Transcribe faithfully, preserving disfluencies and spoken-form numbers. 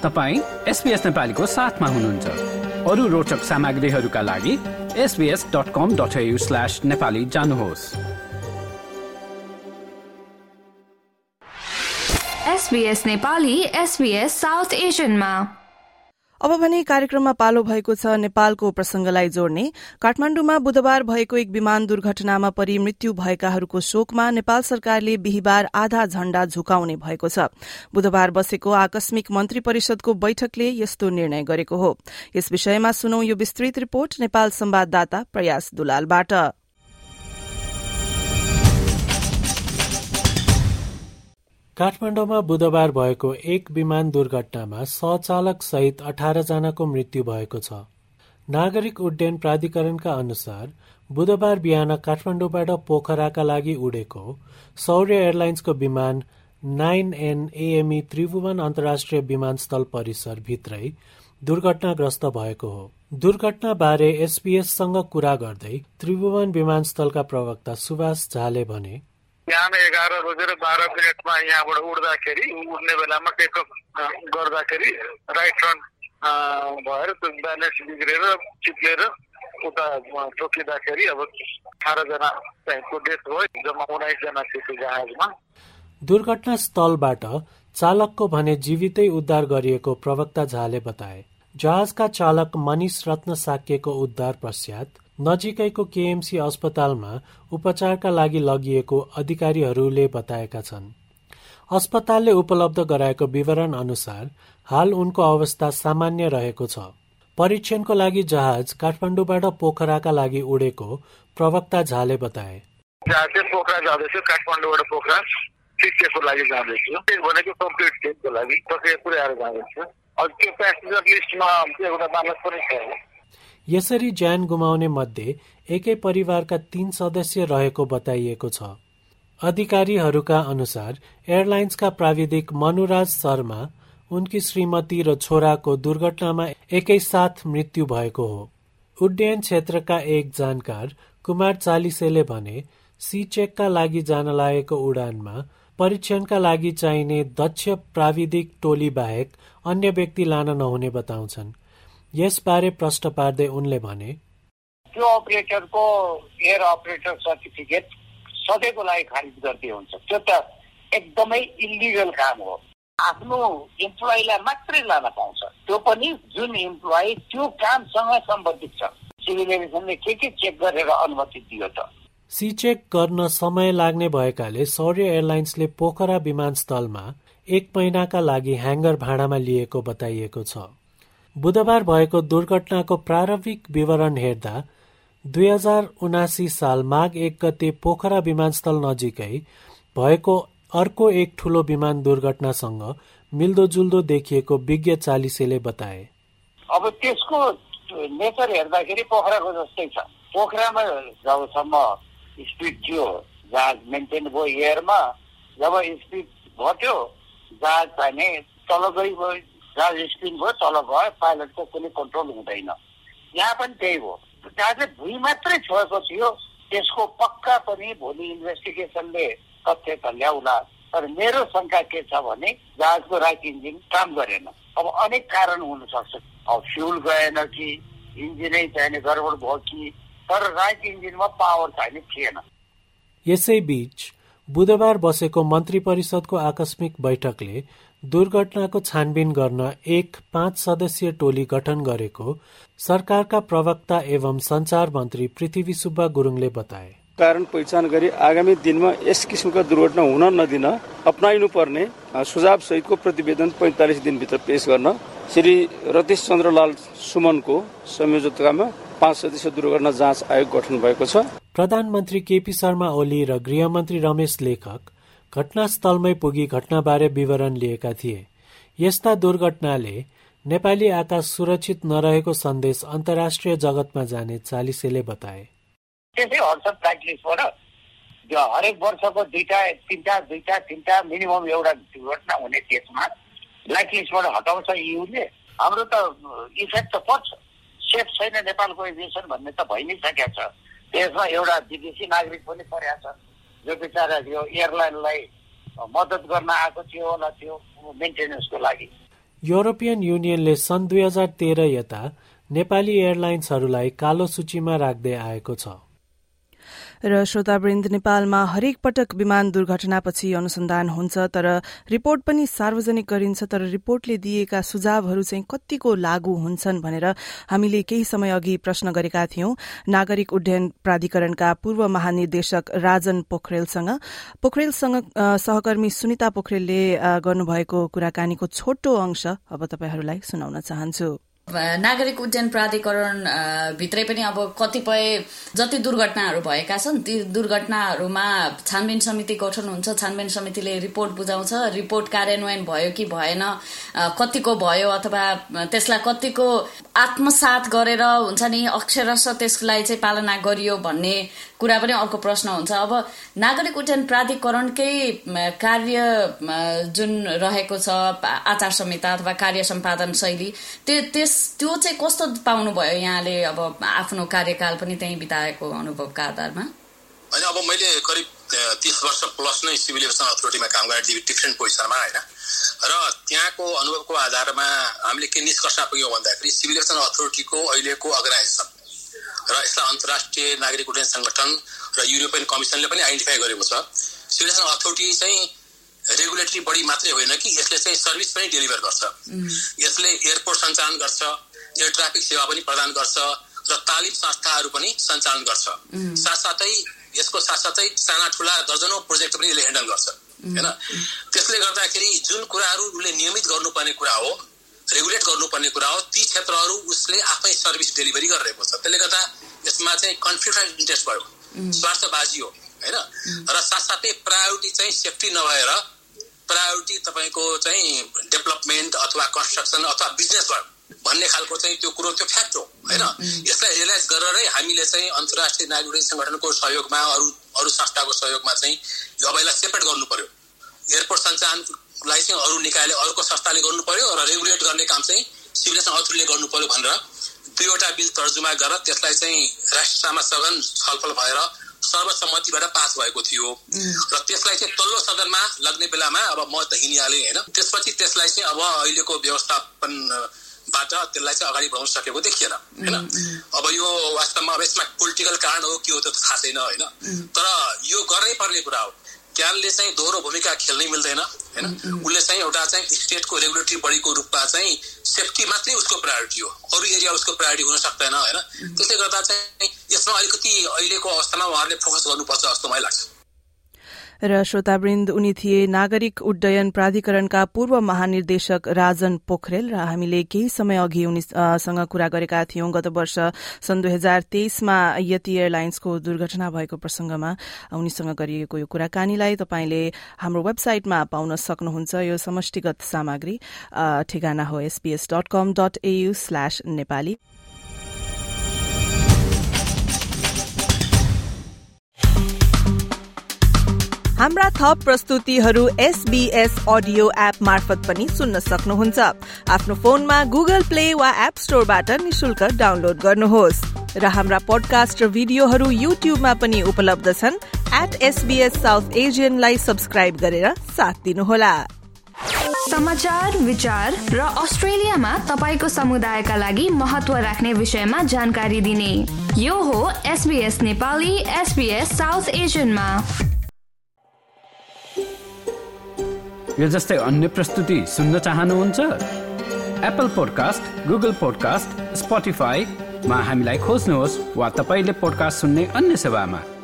तपाईँ एसबीएस नेपालीको साथमा हुनुहुन्छ। अरू रोचक सामग्रीहरूका लागि S B S dot com dot A U slash Nepali जानुहोस्। एसबीएस नेपाली एसबीएस साउथ एशियनमा। अब भने कार्यक्रममा पालो भएको छ नेपालको प्रसंगलाई जोड्ने। काठमाण्डुमा बुधबार भएको एक विमान दुर्घटनामा परि मृत्यु भएकाहरूको शोकमा नेपाल सरकारले बिहिबार आधा झण्डा झुकाउने भएको छ। बुधबार बसेको आकस्मिक मन्त्री परिषदको बैठकले यस्तो निर्णय गरेको हो। यस विषयमा सुनौ यो विस्तृत रिपोर्ट नेपाल संवाददाता प्रयास दुलालबाट। काठमाडौँमा बुधबार भएको एक विमान दुर्घटनामा सहचालक सहित अठार जनाको मृत्यु भएको छ। नागरिक उड्डयन प्राधिकरणका अनुसार बुधबार बिहान काठमाडौँबाट पोखराका लागि उडेको सौर्य एयरलाइन्सको विमान नाइन एन एएमई त्रिभुवन अन्तर्राष्ट्रिय विमानस्थल परिसर भित्रै दुर्घटनाग्रस्त भएको हो। दुर्घटनाबारे एसबीएससँग कुरा गर्दै त्रिभुवन विमानस्थलका प्रवक्ता सुभाष झाले भने, बिहान एघार बजेर बाह्र मिनटमा यहाँबाट उड्दाखेरि उड्ने बेलामा टेकअप गर्दाखेरि राइट टर्न भएर त्यो ब्यालेन्स बिग्रेर चिप्लेर उता ठोकिँदाखेरि अब अठार जनाको डेथ भयो। जम्मा उन्नाइस जना थियो त्यो जहाजमा। दुर्घटना स्थलबाट चालकको भने जीवितै उद्धार गरिएको प्रवक्ता झाले बताए। जहाजका चालक मनिष रत्न साक्यको उद्धार पश्चात नजिकैको केएमसी अस्पतालमा उपचारका लागि लगिएको अधिकारीहरूले बताएका छन्। अस्पतालले उपलब्ध गराएको विवरण अनुसार हाल उनको अवस्था सामान्य रहेको छ। परीक्षणको लागि जहाज काठमाडौँबाट पोखराका लागि उडेको प्रवक्ता झाले बताए। जहाज पोखरा जाँदैछ, काठमाडौँबाट पोखरा शिक्षाको लागि जाँदैछ। भनेको कम्प्लिट टेकको लागि प्रक्रिया आएर जाँदैछ। अब त्यो प्यासेन्जर लिस्टमा एउटा बालक पनि छ। यसरी ज्यान गुमाउने मध्ये एकै परिवारका तीन सदस्य रहेको बताइएको छ। अधिकारीहरूका अनुसार एयरलाइन्सका प्राविधिक मनुराज शर्मा, उनकी श्रीमती र छोराको दुर्घटनामा एकैसाथ मृत्यु भएको हो। उड्डयन क्षेत्रका एक जानकार कुमार चालिसेले भने, सी चेकका लागि जान लागेको उडानमा परीक्षणका लागि चाहिने दक्ष प्राविधिक टोली बाहेक अन्य व्यक्ति लान नहुने बताउँछन्। यसबारे प्रश्न पार्दै उनले भने, त्यो अपरेटरको एयर अपरेटर सर्टिफिकेट सधैँको लागि खारिज गर्दै हुन्छ। त्यो त एकदमै इलिगल काम हो। आफ्नो इम्प्लोइलाई मात्रै लान पाउँछ, त्यो पनि जुन इम्प्लोइ त्यो कामसँग सम्बन्धित छ। सिभिल एभिएसनले के के चेक गरेर अनुमति दियो त? सी चेक गर्न समय लाग्ने भएकाले सौर्य एयरलाइन्सले पोखरा विमानस्थलमा एक महिनाका लागि ह्याङ्गर भाडामा लिएको बताइएको छ। बुधबार भएको दुर्घटनाको प्रारम्भिक विवरण हेर्दा दुई हजार उनासी साल माघ एक गते पोखरा विमानस्थल नजिकै भएको अर्को एक ठूलो विमान दुर्घटनासँग मिल्दोजुल्दो देखिएको विज्ञ चालिसेले बताए। अब त्यसको नेचर हेर्दाखेरि पोखराको जस्तै छ। पोखरामा जबसम्म स्पिड थियो जहाज मेन्टेन भयो एयरमा, जब स्पिड घट्यो जहाज चाहिँ तल गइगयो, जहाज स्पिन भयो तल गयो, पाइलटको कुनै कन्ट्रोल हुँदैन। यहाँ पनि त्यही हो। जहाज भुइँ मात्रै छोएको थियो। त्यसको पक्का पनि भोलि इन्भेस्टिगेसनले तथ्य त ल्याउला। तर मेरो शङ्का के छ भने जहाजको राइट इन्जिन काम गरेन। अब अनेक कारण हुन सक्छ। अब फ्युल गएन कि इन्जिनै चाहिने गडबड भयो कि, तर राइट इन्जिनमा पावर चाहिने थिएन। यसैबीच बुधबार बसेको मन्त्री परिषदको आकस्मिक बैठकले दुर्घटनाको छानबिन गर्न एक पाँच सदस्यीय टोली गठन गरेको सरकारका प्रवक्ता एवं संचार मन्त्री पृथ्वी सुब्बा गुरुङले बताए। कारण पहिचान गरी आगामी दिनमा यस किसिमका दुर्घटना हुन नदिन अपनाइनु पर्ने सुझाव सहितको प्रतिवेदन पैंतालीस दिनभित्र पेश गर्न श्री रतीश चन्द्रलाल सुमनको संयोजकतामा पाँच सदस्यीय दुर्घटना जाँच आयोग गठन भएको छ। प्रधानमन्त्री केपी शर्मा ओली र गृहमन्त्री रमेश लेखक घटनास्थलमै पुगी घटनाबारे विवरण लिएका थिए। यस्ता दुर्घटनाले नेपाली आकाश सुरक्षित नरहेको सन्देश अन्तर्राष्ट्रिय जगतमा जाने चालिसेले बताए। त्यसै हट्सअप ब्ल्याक लिस्टबाट हरेक वर्षको दुईटा तिनटा दुईटा तिनटा मिनिमम एउटा दुर्घटना हुने केसमा ब्ल्याक लिस्टबाट हटाउँछ इयूले। हाम्रो त इफेक्ट त पर्छ। सेफ छैन नेपालको एभिएसन भन्ने त भइ नै सकेको छ। त्यसमा एउटा विदेशी नागरिक पनि परेको छ जो बेचारा यो एयरलाइनलाई मद्दत गर्न आएको थियो होला त्यो मेन्टेनेन्सको लागि। युरोपियन युनियनले सन् दुई हजार तेह्र यता नेपाली एयरलाइन्सहरूलाई कालो सूचीमा राख्दै आएको छ। र श्रोतावृन्द, नेपालमा हरेक पटक विमान दुर्घटनापछि अनुसन्धान हुन्छ, तर रिपोर्ट पनि सार्वजनिक गरिन्छ। तर रिपोर्टले दिएका सुझावहरू चाहिँ कतिको लागू हुन्छन् भनेर हामीले केही समय अघि प्रश्न गरेका थियौं नागरिक उड्डयन प्राधिकरणका पूर्व महानिर्देशक राजन पोखरेलसँग। पोखरेलसँग सहकर्मी सुनिता पोखरेलले गर्नुभएको कुराकानीको छोटो अंश अब तपाईहरूलाई सुनाउन चाहन्छु। नागरिक उड्डयन प्राधिकरण भित्रै पनि अब कतिपय जति दुर्घटनाहरू भएका छन् ती दुर्घटनाहरूमा छानबिन समिति गठन हुन्छ। छानबिन समितिले रिपोर्ट बुझाउँछ। रिपोर्ट कार्यान्वयन भयो कि भएन, कतिको भयो अथवा त्यसलाई कतिको आत्मसात गरेर हुन्छ नि अक्षरशः त्यसलाई चाहिँ पालना गरियो भन्ने कुरा पनि अर्को प्रश्न हुन्छ। अब नागरिक उड्डयन प्राधिकरणकै कार्य जुन रहेको छ आचार संहिता अथवा कार्य सम्पादन शैली त्यस त्यो चाहिँ कस्तो पाउनुभयो यहाँले अब आफ्नो कार्यकाल पनि त्यही बिताएको अनुभवका आधारमा? होइन, अब मैले करिब तीस वर्ष प्लस नै सिभिल एभिएसन अथोरिटीमा काम गरेँ डिफ्रेन्ट पोजिसनमा होइन। र त्यहाँको अनुभवको आधारमा हामीले के निष्कर्षमा पुग्यौँ भन्दाखेरि सिभिल एभिएसन अथोरिटीको अहिलेको अर्गनाइजेसन र यसलाई अन्तर्राष्ट्रिय नागरिक उड्डयन संगठन र युरोपियन कमिसनले पनि आइडेन्टिफाई गरेको छ। सिभिल एभिएसन अथोरिटी चाहिँ रेगुलेटरी बडी मात्रै होइन कि यसले चाहिँ सर्भिस पनि डेलिभर गर्छ। यसले एयरपोर्ट सञ्चालन गर्छ, एयर ट्राफिक सेवा पनि प्रदान गर्छ र तालिम संस्थाहरू पनि सञ्चालन गर्छ। साथसाथै यसको साथसाथै साना ठुला दर्जनौं प्रोजेक्ट पनि यसले ह्यान्डल गर्छ हैन। त्यसले गर्दाखेरि जुन कुराहरू उसले नियमित गर्नुपर्ने कुरा हो, रेगुलेट गर्नुपर्ने कुरा हो, ती क्षेत्रहरू उसले आफै सर्भिस डेलिभरी गरिरहेको छ। त्यसले गर्दा यसमा चाहिँ कन्फ्लिक्ट अफ इन्ट्रेस्ट भयो, स्वार्थबाजी हो हैन। र साथसाथै प्रायोरिटी चाहिँ सेफ्टी नभएर प्रायोरिटी तपाईको चाहिँ डेभलपमेन्ट अथवा कन्स्ट्रक्सन अथवा बिजनेस भयो भन्ने खालको चाहिँ त्यो कुरो त्यो फ्याक्ट हो हैन। यसलाई रियलाइज गरेरै हामीले चाहिँ अन्तर्राष्ट्रिय नागरिक उड्डयन संगठनको सहयोगमा अरु अरु संस्थाको सहयोगमा चाहिँ यो अबैलाई सेपरेट गर्नु पर्यो। एयरपोर्ट सञ्चालनलाई चाहिँ अरु निकायले अर्को संस्थाले गर्नु पर्यो र रेगुलेट गर्ने काम चाहिँ सिभिल एभिएसन अथोरिटीले गर्नु पर्यो भनेर दुईवटा बिल तर्जुमा गरेर त्यसलाई चाहिँ राष्ट्रसभामा सघन छलफल भएर सर्वसम्मतिबाट पास भएको थियो र त्यसलाई चाहिँ तल्लो सदनमा लाग्ने बेलामा अब म त हिँडिहालेँ हैन। त्यसपछि त्यसलाई चाहिँ अब अहिलेको व्यवस्थापन बाट त्यसलाई चाहिँ अगाडि बढाउन सकेको देखिएन हैन। अब यो वास्तवमा अब यसमा पोलिटिकल कारण हो के हो त थाहा छैन हैन। तर यो गर्नै पर्ने कुरा हो। क्यानले चाहिँ दोहोरो भूमिका खेल्नै मिल्दैन हैन। उसले चाहिँ एउटा चाहिँ स्टेटको रेगुलेटरी बडीको रूपमा चाहिँ सेफ्टी मात्रै उसको प्रायोरिटी हो, अरू एरिया उसको प्रायोरिटी हुन सक्दैन हैन। त्यसले गर्दा चाहिँ यसमा अलिकति अहिलेको अवस्थामा उहाँहरूले फोकस गर्नुपर्छ जस्तो मलाई लाग्छ। र श्रोतावृन्द, उनी थिए नागरिक उड्डयन प्राधिकरणका पूर्व महानिर्देशक राजन पोखरेल र हामीले केही समय अघि उनीसँग कुरा गरेका थियौं गत वर्ष सन् दुई हजार तेइसमा यति एयरलाइन्सको दुर्घटना भएको प्रसंगमा उनीसँग गरिएको यो कुराकानीलाई तपाईले हाम्रो वेबसाइटमा पाउन सक्नुहुन्छ। यो समष्टिगत सामग्री ठेगाना हो SBS dot com dot AU slash Nepali. हाम्रा थप प्रस्तुतिहरू एसबीएस अडियो एप मार्फत पनि सुन्न सक्नुहुन्छ। आफ्नो फोनमा गुगल प्ले वा एप स्टोरबाट निशुल्क डाउनलोड गर्नुहोस् र हाम्रा पोडकास्ट र भिडियोहरू युट्युबमा पनि उपलब्ध छन्। एट एसबीएस साउथ एजियनलाई सब्स्क्राइब गरेर साथ दिनुहोला। समाचार, विचार र अस्ट्रेलियामा तपाईको समुदायका लागि महत्व राख्ने विषयमा जानकारी दिने यो हो एसबीएस नेपाली एसबीएस साउथ एजियनमा। यो जस्तै अन्य प्रस्तुति सुन्न चाहनुहुन्छ? एप्पल पोडकास्ट, गुगल पोडकास्ट, स्पोटिफाईमा हामीलाई खोज्नुहोस् वा तपाईले पोडकास्ट सुन्ने अन्य सेवामा।